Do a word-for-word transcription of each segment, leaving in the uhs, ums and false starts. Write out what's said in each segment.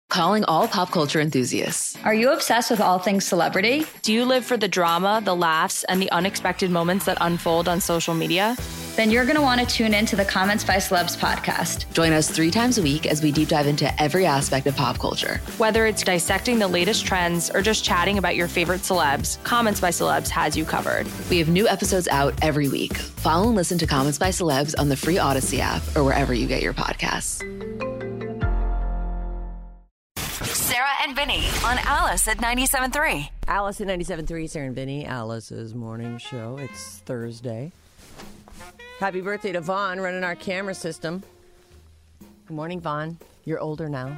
Calling all pop culture enthusiasts. Are you obsessed with all things celebrity? Do you live for the drama, the laughs, and the unexpected moments that unfold on social media? Then you're going to want to tune in to the Comments by Celebs podcast. Join us three times a week as we deep dive into every aspect of pop culture. Whether it's dissecting the latest trends or just chatting about your favorite celebs, Comments by Celebs has you covered. We have new episodes out every week. Follow and listen to Comments by Celebs on the free Odyssey app or wherever you get your podcasts. Sarah and Vinny on Alice at ninety-seven point three. Alice at ninety-seven point three, Sarah and Vinny, Alice's morning show. It's Thursday. Happy birthday to Vaughn, running our camera system. Good morning, Vaughn. You're older now.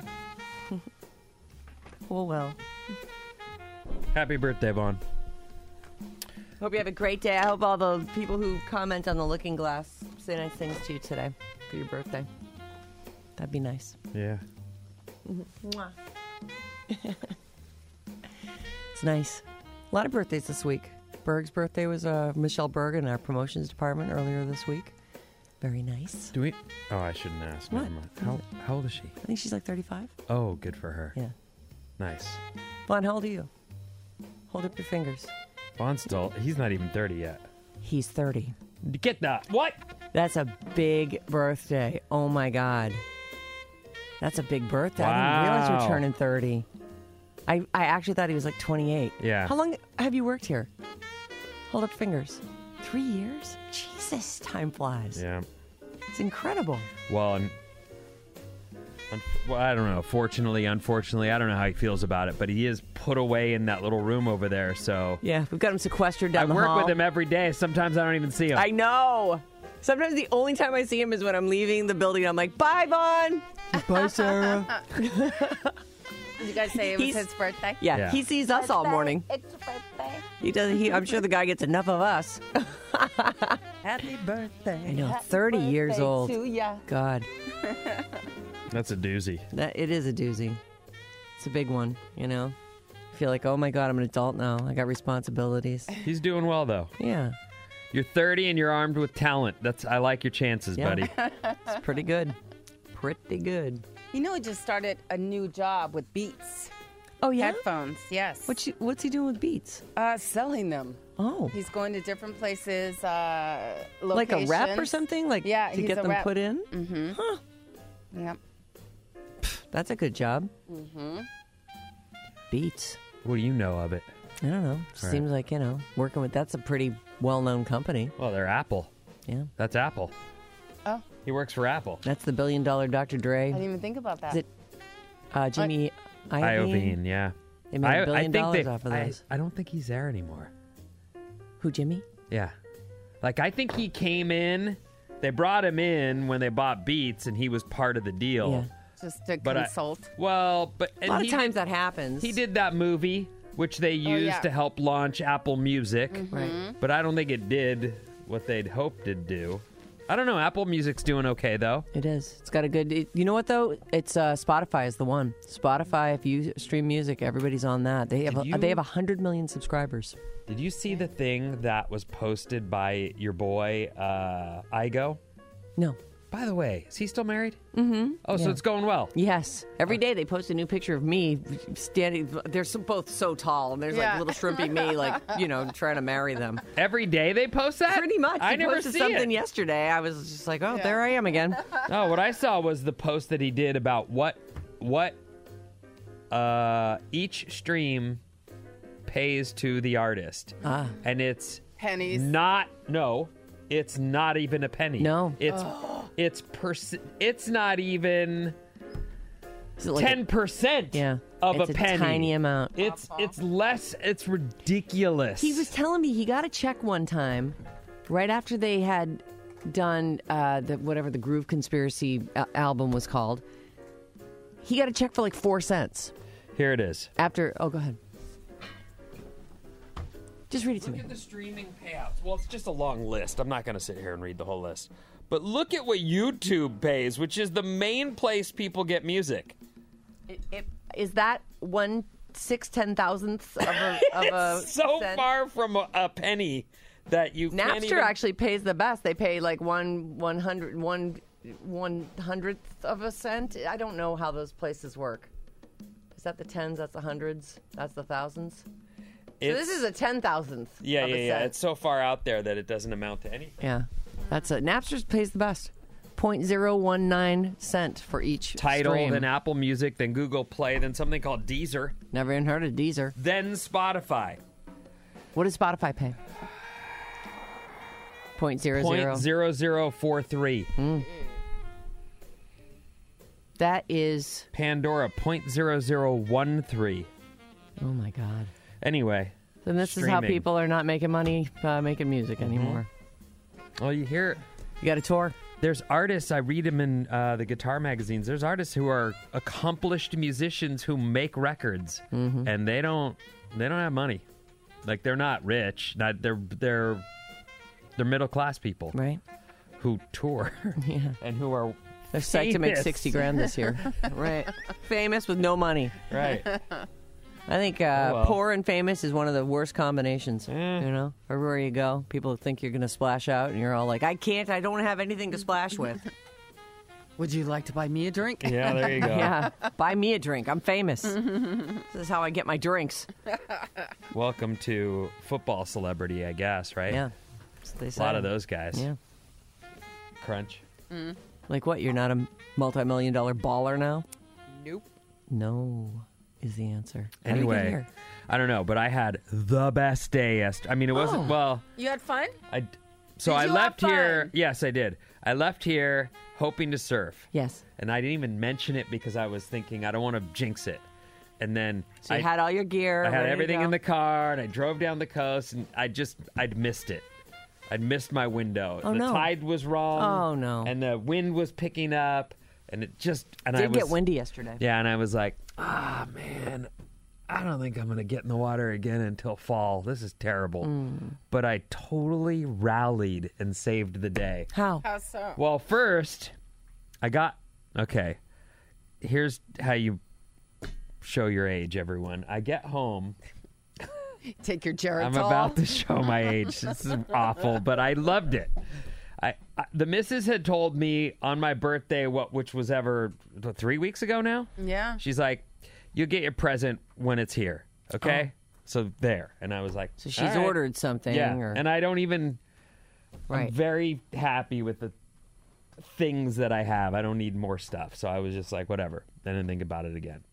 Oh, well. Happy birthday, Vaughn. Hope you have a great day. I hope all the people who comment on the Looking Glass say nice things to you today for your birthday. That'd be nice. Yeah. Mwah. It's nice. A lot of birthdays this week. Berg's birthday was uh, Michelle Berg in our promotions department earlier this week. Very nice. Do we? Oh, I shouldn't ask. What? Never mind. How, how old is she? I think she's like thirty-five. Oh, good for her. Yeah. Nice. Vaughn, how old are you? Hold up your fingers. Vaughn's still, he's not even thirty yet. He's thirty. Get that. What? That's a big birthday. Oh, my God. That's a big birthday. I didn't realize you were Wow. turning thirty. I, I actually thought he was like twenty-eight. Yeah. How long have you worked here? Hold up fingers. Three years? Jesus, time flies. Yeah. It's incredible. Well, and, un- well, I don't know. Fortunately, unfortunately, I don't know how he feels about it, but he is put away in that little room over there. So Yeah, we've got him sequestered down I the work hall. with him every day. Sometimes I don't even see him. I know. Sometimes the only time I see him is when I'm leaving the building. I'm like, bye, Vaughn. Bye, Sarah. Did you guys say it was He's- his birthday? Yeah, Yeah. he sees us all morning. It's your birthday. He does. He, I'm sure the guy gets enough of us. Happy birthday. I know, thirty years old. To ya. God, That's a doozy. that it is a doozy. It's a big one, you know. I feel like, oh my God, I'm an adult now. I got responsibilities. He's doing well, though. Yeah, You're thirty and you're armed with talent. That's I like your chances, Yeah. buddy. it's pretty good. Pretty good. You know, he just started a new job with Beats Oh yeah. headphones. Yes. What's he, what's he doing with Beats? Uh, selling them. Oh, He's going to different places. Uh, like a rep or locations. something? Like Yeah, to he's get a them rep. put in? Mm-hmm. Huh. Yep. That's a good job. Mm-hmm. Beats. What do you know of it? I don't know. Right. Seems like, you know, working with that's a pretty well-known company. Well, they're Apple. Yeah. That's Apple. Oh, He works for Apple. That's the billion-dollar Doctor I Dre. didn't even think about that. Is it uh, Jimmy Iovine, Iovine? yeah. They made a I, billion I think dollars they, off of I, those. I don't think he's there anymore. Who, Jimmy? Yeah. Like, I think he came in, they brought him in when they bought Beats, and he was part of the deal. Yeah. Just to But I- consult. Well, but... A and lot he of times did, that happens. he did that movie, which they used yeah. to help launch Apple Music. Right. But I don't think it did what they'd hoped it'd do. I don't know. Apple Music's doing okay, though. It is. It's got a good... It, you know what, though? It's uh, Spotify is the one. Spotify, if you stream music, everybody's on that. They have Did a, you- they have one hundred million subscribers. Did you see the thing that was posted by your boy, uh, Igo? No. By the way, is he still married? Mm-hmm. Oh, so Yeah. it's going well. Yes. Every day they post a new picture of me standing. They're so, both so tall, and there's Yeah. like little shrimpy me, like, you know, trying to marry them. Every day they post that? Pretty much. I He never posted see something it. yesterday. I was just like, oh, there I am again. Oh, what I saw was the post that he did about what what uh, each stream pays to the artist. Ah. And it's Pennies. not, no, it's not even a penny. No. It's, it's, pers- it's not even Is it like a- ten percent Yeah. of It's a a penny. tiny amount. It's, it's less, it's ridiculous. He was telling me he got a check one time right after they had done uh, the whatever the Groove Conspiracy uh, album was called. He got a check for like four cents Here it is. after. Oh, go ahead. Just read it to Look me. at the streaming payouts. Well, it's just a long list. I'm not going to sit here and read the whole list. But look at what YouTube pays, which is the main place people get music. It, it, is that one six ten thousandths of a of a It's so cent? far from a, a penny that you can't Napster even... actually pays the best. They pay like one one hundred one one hundredth of a cent. I don't know how those places work. Is that the tens? That's the hundreds? That's the thousands? So It's- this is a ten thousandth. Yeah, of yeah, a yeah. cent. It's so far out there that it doesn't amount to anything. Yeah. That's it. Napster pays the best. zero point zero one nine cent for each Tidal, stream. then Apple Music, then Google Play, then something called Deezer, Never even heard of Deezer. then Spotify. What does Spotify pay? Point zero Point zero. zero zero four three. That is. Pandora point zero zero one three. Oh my God. Anyway, Then this is how streaming. people are not making money uh, making music anymore. Well, you hear You got a tour? there's artists. I read them in uh, the guitar magazines. There's artists who are accomplished musicians who make records, Mm-hmm. and they don't they don't have money. Like they're not rich. Not they're they're they're middle class people Right. who tour Yeah. and who are They're psyched to make famous. sixty grand this year. Right. Famous with no money. Right. I think uh, Oh, well. poor and famous is one of the worst combinations. Eh. You know, everywhere you go, people think you're going to splash out, and you're all like, "I can't. I don't have anything to splash with." Would you like to buy me a drink? Yeah, there you go. Yeah, buy me a drink. I'm famous. This is how I get my drinks. Welcome to football celebrity, I guess, right? Yeah, that's what they A say. lot of those guys. Yeah, Crunch. like what? You're not a multi-million dollar baller now? Nope. No, is the answer. How did you get Anyway, here? I don't know, but I had the best day yesterday. I mean, it wasn't, Oh. well, You had fun? I, so Did I you left have here. fun? Yes, I did. I left here hoping to surf. Yes. And I didn't even mention it because I was thinking I don't want to jinx it. And then So you I had all your gear. I had ready to everything go. in the car, and I drove down the coast, and I just, I'd missed it. I'd missed my window. Oh, the no. tide was wrong. Oh, no. And the wind was picking up, and it just, and I Did was, get windy yesterday. yeah, and I was like, ah, man, I don't think I'm going to get in the water again until fall. This is terrible. Mm. But I totally rallied and saved the day. How? How so? Well, first, I got, okay, here's how you show your age, everyone. I get home. Take your Geritol. I'm about to show my age. This is awful, but I loved it. I, I the missus had told me on my birthday, what which was ever what, three weeks ago now. Yeah. She's like, "You get your present when it's here, okay?" So there, and I was like, So she's "All right." ordered something. Yeah, Or, and I don't even. right. I'm very happy with the things that I have. I don't need more stuff. So I was just like, whatever. I didn't think about it again.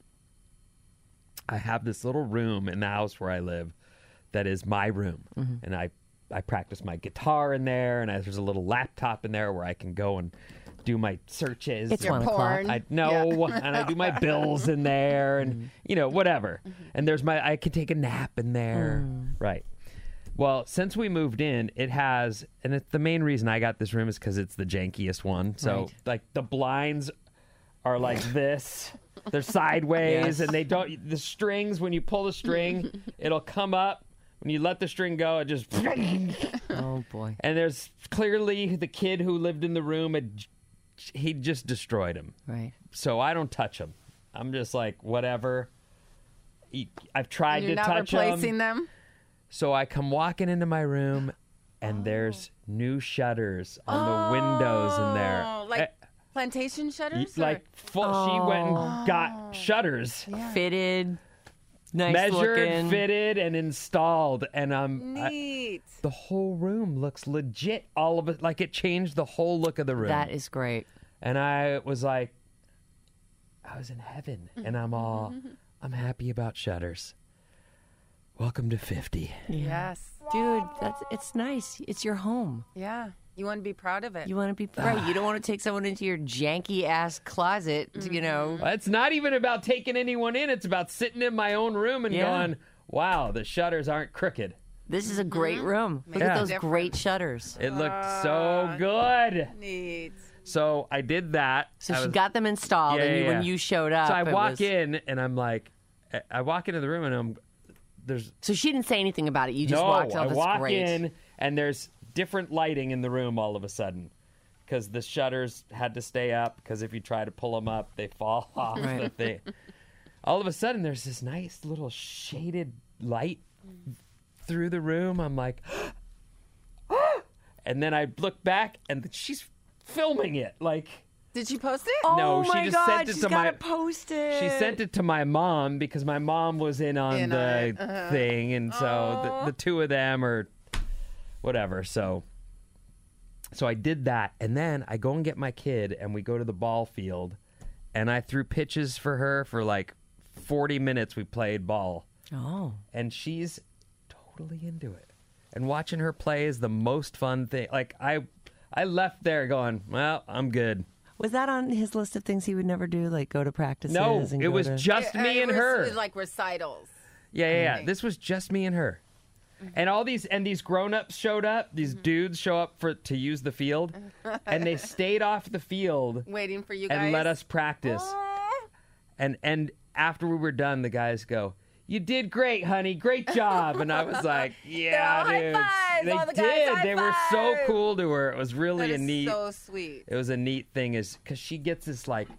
I have this little room in the house where I live that is my room. Mm-hmm. And I, I practice my guitar in there. And I, there's a little laptop in there where I can go and do my searches. It's and- one o'clock. porn. I know, and I do my bills in there, and Mm-hmm. you know, whatever. And there's my, I could take a nap in there, Mm. right? Well, since we moved in, it has, and it's the main reason I got this room is because it's the jankiest one. So, Right. like, the blinds are like this. They're sideways, Yes. and they don't. The strings, when you pull the string, it'll come up. When you let the string go, it just. Oh boy. And there's clearly the kid who lived in the room. Had, he just destroyed him. Right. So I don't touch them. I'm just like whatever. He- I've tried You're to not touch replacing them. them? So I come walking into my room, and there's new shutters on the windows in there. Oh, like Eh, plantation y- shutters? or- like full, she went and Oh. got shutters, Fitted. Nice measured, looking. fitted, and installed, and um, I- Neat. the whole room looks legit. All of it, like it changed the whole look of the room. That is great. And I was like, I was in heaven, and I'm all, I'm happy about shutters. Welcome to fifty. Yes. Dude, that's it's nice. It's your home. Yeah. You want to be proud of it. You want to be right. You don't want to take someone into your janky ass closet, you know. It's not even about taking anyone in. It's about sitting in my own room and Yeah. going, wow, the shutters aren't crooked. This is a great room. Look Yeah. at those Different. great shutters. It looked so good. Neat. So I did that. So I she was- got them installed, Yeah, and you, yeah, when yeah. you showed up, So I it walk was- in and I'm like, I- I walk into the room and I'm, there's So she didn't say anything about it. You just no, walked I off. It's walk great. in and there's different lighting in the room all of a sudden because the shutters had to stay up because if you try to pull them up, they fall off the Right. thing. All of a sudden, there's this nice little shaded light through the room. I'm like, and then I look back and she's filming it. Like, Did she post it? Oh No, she my just God, sent it she's to my- gotta post it. She sent it to my mom because my mom was in on In the on it, uh-huh. thing, and so the, the two of them are whatever. So, so I did that, and then I go and get my kid, and we go to the ball field, and I threw pitches for her for like forty minutes. We played ball, Oh. and she's totally into it. And watching her play is the most fun thing. Like I, I left there going, well, I'm good. Was that on his list of things he would never do, like go to practices? No, and it go was to... just Uh, me it and was- her. It was like recitals. Yeah, yeah, yeah. Okay. This was just me and her. And all these and these grown-ups showed up. These dudes show up for to use the field, and they stayed off the field Waiting for you guys. and let us practice. And and after we were done, the guys go, "You did great, honey. Great job." And I was like, "Yeah, all high dude." fives. They All the guys did. high They were so five. cool to her. It was really That a is neat. so sweet. It was a neat thing, is because she gets this like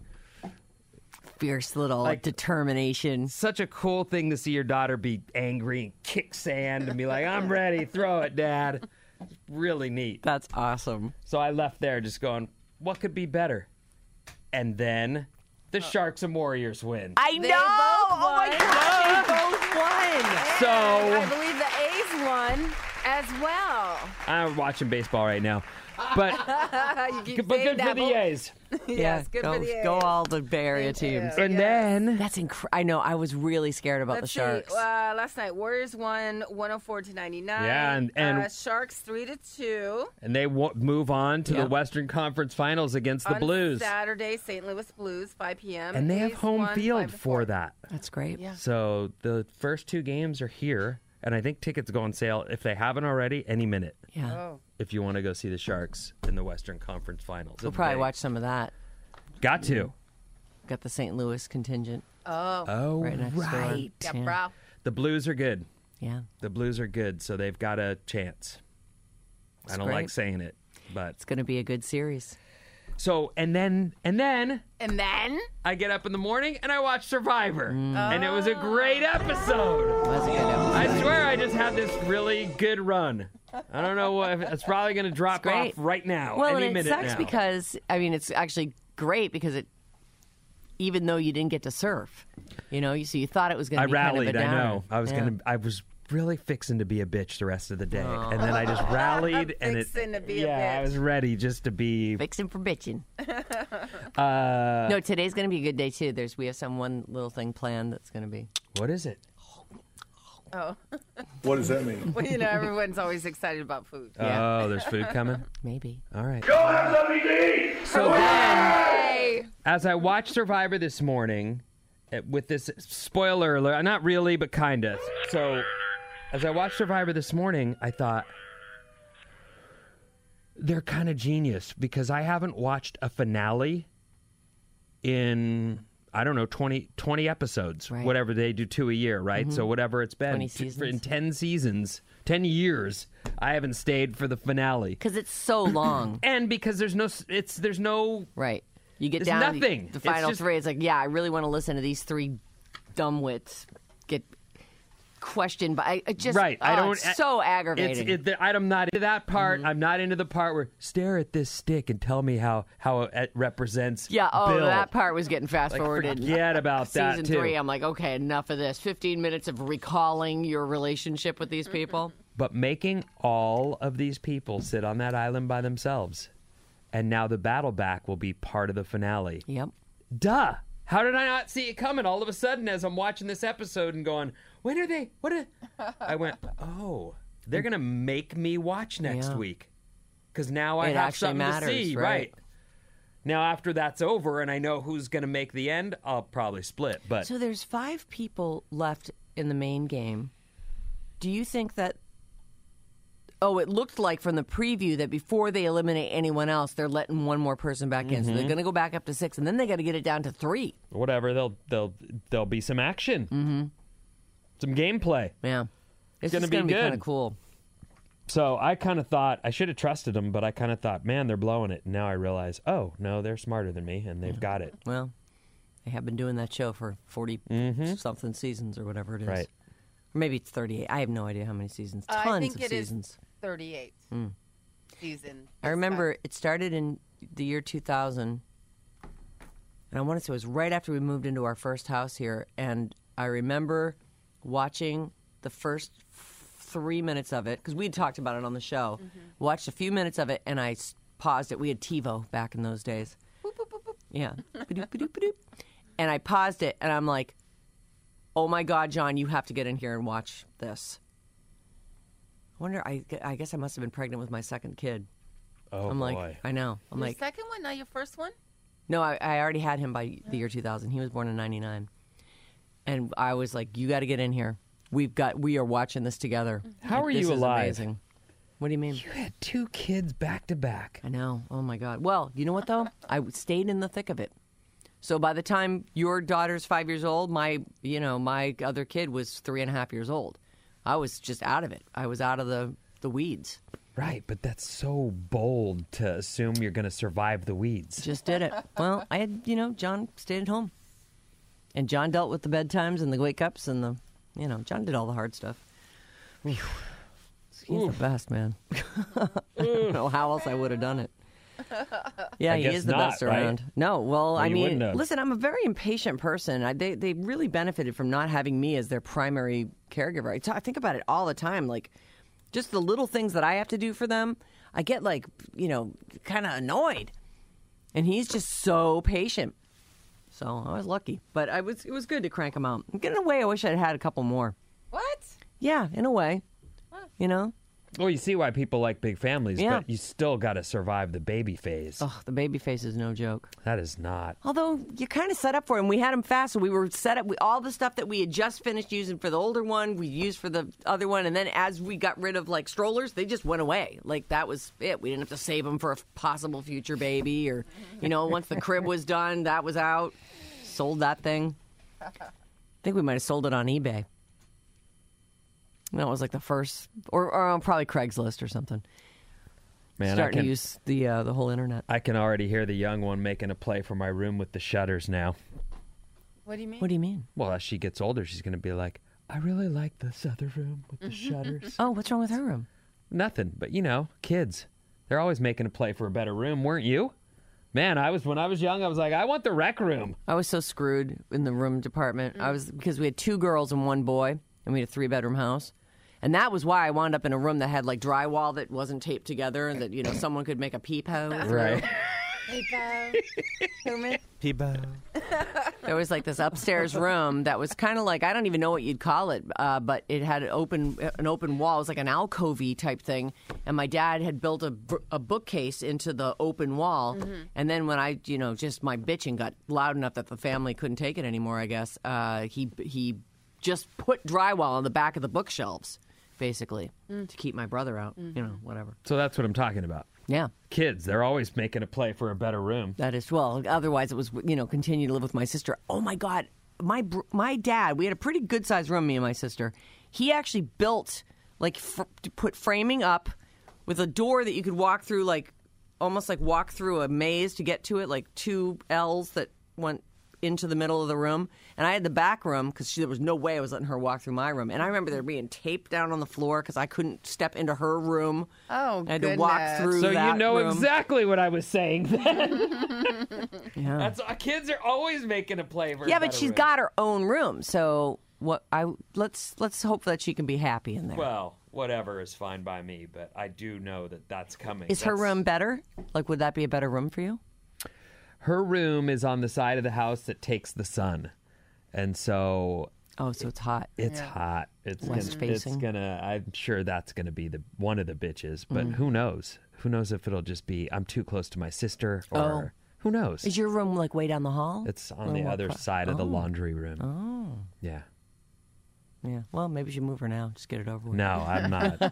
Fierce little Like- determination. such a cool thing to see your daughter be angry and kick sand and be like, "I'm ready, throw it, Dad." It's really neat. That's awesome. So I left there just going, what could be better? And then the Sharks and Warriors win. I They know. both Oh my won. God, they both won. So I believe the A's won as well. I'm watching baseball right now. But, you keep but saying good for that, the but- A's. Yes, good go, for the A's. go all the Bay Area teams. And then That's incredible. I know. I was really scared about Let's the Sharks. see. Uh, last night, Warriors won one oh four to ninety-nine. Yeah, and- and- uh, Sharks three to two. and they w- move on to Yeah. the Western Conference Finals against the On Blues. Saturday, Saint Louis Blues, five p.m. And they have A's home won field five to for four. that. That's great. Yeah. So the first two games are here. And I think tickets go on sale, if they haven't already, any minute. Yeah. Oh. If you want to go see the Sharks in the Western Conference Finals. We'll It's probably big. watch some of that. Got to. Got the Saint Louis contingent Oh. Oh, right next right. Yeah, door. bro. The Blues are good. Yeah. The Blues are good, so they've got a chance. I don't great. like saying it, but It's going to be a good series. so and then and then And then? I get up in the morning and I watch Survivor, and it was a great episode. Was a good episode. I swear I just had this really good run. I don't know what it's probably going to drop off great. right now. Well, any and it minute sucks now. because I mean it's actually great because it, even though you didn't get to surf, you know, you so you thought it was going I to be rallied. kind of a I downer. know. I was Yeah. gonna. I was really fixing to be a bitch the rest of the day, and then I just rallied and it. Fixing to be a yeah, I bitch. was ready just to be. Fixing for bitching. Uh, No, today's going to be a good day too. There's we have some one little thing planned that's going to be. what is it? Oh. What does that mean? Well, you know, everyone's always excited about food. Oh, there's food coming. Maybe. All right. Go have something to eat! So then, Hey. as I watched Survivor this morning, uh, with this spoiler alert, not really, but kind of. So, as I watched Survivor this morning, I thought they're kind of genius because I haven't watched a finale in, I don't know, twenty, twenty episodes, Right. whatever they do, two a year, right? So whatever it's been, twenty t- for- in seasons. ten seasons, ten years, I haven't stayed for the finale. Because it's so long. And because there's no, s- it's there's no Right. You get It's down to nothing. the It's final just- three. It's like, yeah, I really want to listen to these three dumbwits get questioned by. I just Right, I oh, don't- It's so It's, aggravating. it, the, I'm not into that part. Mm-hmm. I'm not into the part where stare at this stick and tell me how how it represents. yeah. Oh, Bill. that part was getting fast Like, forwarded. forget about that Season too. three, I'm like, okay, enough of this. Fifteen minutes of recalling your relationship with these people. But making all of these people sit on that island by themselves, and now the battle back will be part of the finale. Yep. Duh! How did I not see it coming? All of a sudden, as I'm watching this episode and going, when are they? What? Are... I went, oh, they're gonna make me watch next Yeah. week because now I It have actually something matters, to see. right. Now, after that's over and I know who's gonna make the end, I'll probably split. But So there's five people left in the main game. Do you think that? Oh, it looked like from the preview that before they eliminate anyone else, they're letting one more person back in. So Mm-hmm. they're going to go back up to six, and then they got to get it down to three. whatever, they'll they'll there'll be some action, mm-hmm. some gameplay. Yeah, it's gonna just be going to be good. kind of cool. So I kind of thought I should have trusted them, but I kind of thought, man, they're blowing it. And now I realize, oh no, they're smarter than me, and they've got it. Well, they have been doing that show for forty something seasons or whatever it is. Mm-hmm. Right. Or maybe it's thirty-eight. I have no idea how many seasons. Tons I think of it is seasons. thirty-eight season. I remember it started in the year two thousand, And I want to say it was right after we moved into our first house here. And I remember watching the first f- three minutes of it, because we had talked about it on the show. Mm-hmm. Watched a few minutes of it, and I s- paused it. We had TiVo back in those days. Boop, boop, boop, boop. Yeah. Ba-doop, ba-doop, ba-doop. And I paused it, and I'm like, oh, my God, John, you have to get in here and watch this. I wonder, I, I guess I must have been pregnant with my second kid. Oh, I'm boy. like, I know. I'm Your like, second one, not your first one? no, I, I already had him by the year two thousand. He was born in ninety-nine. And I was like, you got to get in here. We've got, we are watching this together. How are This you is alive? Amazing. What do you mean? You had two kids back to back. I know. Oh, my God. Well, you know what, though? I stayed in the thick of it. So by the time your daughter's five years old, my, you know, my other kid was three and a half years old. I was just out of it. I was out of the, the weeds. Right, but that's so bold to assume you're going to survive the weeds. Just did it. Well, I had, you know, John stayed at home. And John dealt with the bedtimes and the wake ups and the, you know, John did all the hard stuff. He's Oof. the best, man. I don't know how else I would have done it. Yeah, I he guess is the not, best right? around. No, well, I you mean, wouldn't have. listen, I'm a very impatient person. I, they they really benefited from not having me as their primary caregiver. I, t- I think about it all the time, like just the little things that I have to do for them. I get like, you know, kind of annoyed, and he's just so patient. So I was lucky, but I was it was good to crank him out. In a way, I wish I'd had a couple more. What? Yeah, in a way, you know. Well, you see why people like big families, Yeah. but you still got to survive the baby phase. Oh, the baby face is no joke. That is not. Although you're kind of set up for it. And we had him fast, so we were set up. We, all the stuff that we had just finished using for the older one, we used for the other one. And then as we got rid of like strollers, they just went away. Like that was it. We didn't have to save them for a possible future baby, or you know, once the crib was done, that was out. Sold that thing. I think we might have sold it on eBay. That was like the first, or, or on probably Craigslist or something. Man, I Starting can, to use the uh, the whole internet. I can already hear the young one making a play for my room with the shutters now. What do you mean? What do you mean? Well, as she gets older, she's going to be like, I really like this other room with the shutters. Oh, what's wrong with her room? Nothing, but you know, kids. They're always making a play for a better room, weren't you? Man, I was when I was young, I was like, I want the rec room. I was so screwed in the room department. I was because we had two girls and one boy, and we had a three bedroom house. And that was why I wound up in a room that had like drywall that wasn't taped together, and that you know someone could make a peephole. Right. Peephole. There was like this upstairs room that was kind of like, I don't even know what you'd call it, uh, but it had an open an open wall. It was like an alcove-y type thing. And my dad had built a, br- a bookcase into the open wall. Mm-hmm. And then when I, you know, just my bitching got loud enough that the family couldn't take it anymore, I guess, uh, he he just put drywall on the back of the bookshelves, basically, Mm. to keep my brother out. Mm-hmm. You know, whatever. So that's what I'm talking about. Yeah. Kids, they're always making a play for a better room. That is, well, otherwise it was, you know, continue to live with my sister. Oh, my God. My br- my dad, we had a pretty good-sized room, me and my sister. He actually built, like, fr- to put framing up with a door that you could walk through, like, almost like walk through a maze to get to it, like two L's that went into the middle of the room. And I had the back room because there was no way I was letting her walk through my room. And I remember there being tape down on the floor because I couldn't step into her room. Oh, I had to walk goodness. through So that you know room. exactly what I was saying then. Yeah. That's uh, kids are always making a play for. Yeah, a but better she's room. got her own room, so what? I let's let's hope that she can be happy in there. Well, whatever is fine by me, but I do know that that's coming. Is her That's- room better? Like, would that be a better room for you? Her room is on the side of the house that takes the sun, and so Oh, so it's hot. it's hot. It's West gonna, it's facing. gonna. I'm sure that's gonna be the one of the bitches, but Mm. who knows? Who knows if it'll just be I'm too close to my sister, or Oh. who knows? Is your room like way down the hall? It's on Or the what other pro- side of the Oh. laundry room. Oh, Yeah. yeah. Well, maybe you should move her now. Just get it over with. No, I'm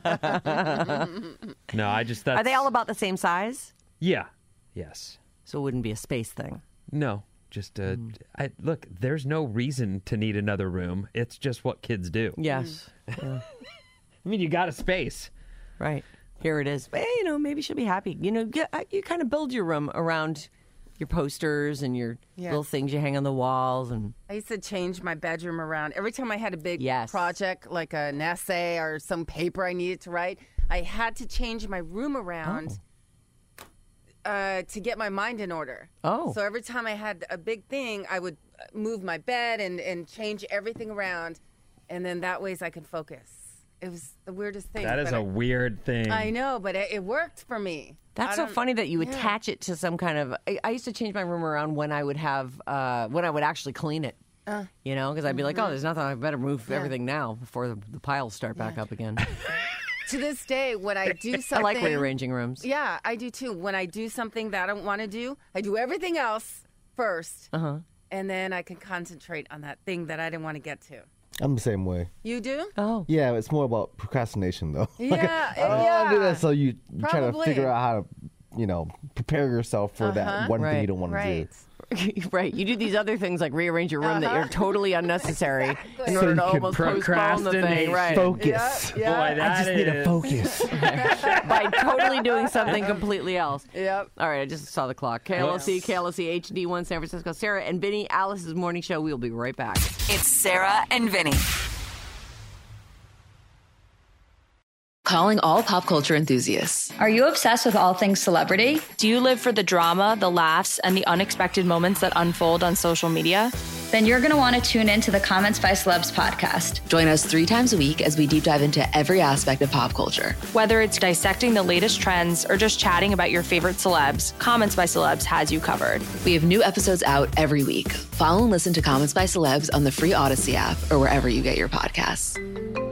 not. No, I just. That's, Are they all about the same size? Yeah. Yes. So it wouldn't be a space thing. No. Just uh, Hmm. I look. There's no reason to need another room. It's just what kids do. Yes. I mean, you got a space. Right. Here it is. Hey, you know, maybe she'll be happy. You know, get, uh, you kind of build your room around your posters and your Yeah. little things you hang on the walls and. I used to change my bedroom around. Every time I had a big Yes. project, like an essay or some paper I needed to write, I had to change my room around. Oh. uh, to get my mind in order. Oh. So every time I had a big thing, I would move my bed and, and change everything around, and then that ways I could focus. It was the weirdest thing. That is but a I, weird thing. I know, but it, it worked for me. That's I so don't- funny that you yeah. attach it to some kind of. I, I used to change my room around when I would have, uh, when I would actually clean it. Uh, You know, because I'd be like, Mm-hmm. oh, there's nothing. I better move everything now before the, the piles start back up again. To this day, when I do I something, like rearranging rooms. Yeah, I do too. When I do something that I don't want to do, I do everything else first, Uh huh. and then I can concentrate on that thing that I didn't want to get to. I'm the same way. You do? Oh. Yeah, it's more about procrastination though. Like, Yeah, I don't want to do yeah. that, so you try to Probably. figure out how to, you know, prepare yourself for Uh-huh. that one thing Right. you don't want Right. to do. Right. You do these other things like rearrange your room that Uh-huh. are totally unnecessary in So order you to can almost postpone the procrastinate. thing. Right. Focus. Yeah, Boy, yeah. that I just need to is- focus. By totally doing something completely else. Yep. All right, I just saw the clock. K L S C, K L S C H D one San Francisco. Sarah and Vinny, Alice's morning show. We'll be right back. It's Sarah and Vinny. Calling all pop culture enthusiasts. Are you obsessed with all things celebrity? Do you live for the drama, the laughs, and the unexpected moments that unfold on social media? Then you're going to want to tune in to the Comments by Celebs podcast. Join us three times a week as we deep dive into every aspect of pop culture. Whether it's dissecting the latest trends or just chatting about your favorite celebs, Comments by Celebs has you covered. We have new episodes out every week. Follow and listen to Comments by Celebs on the free Odyssey app or wherever you get your podcasts.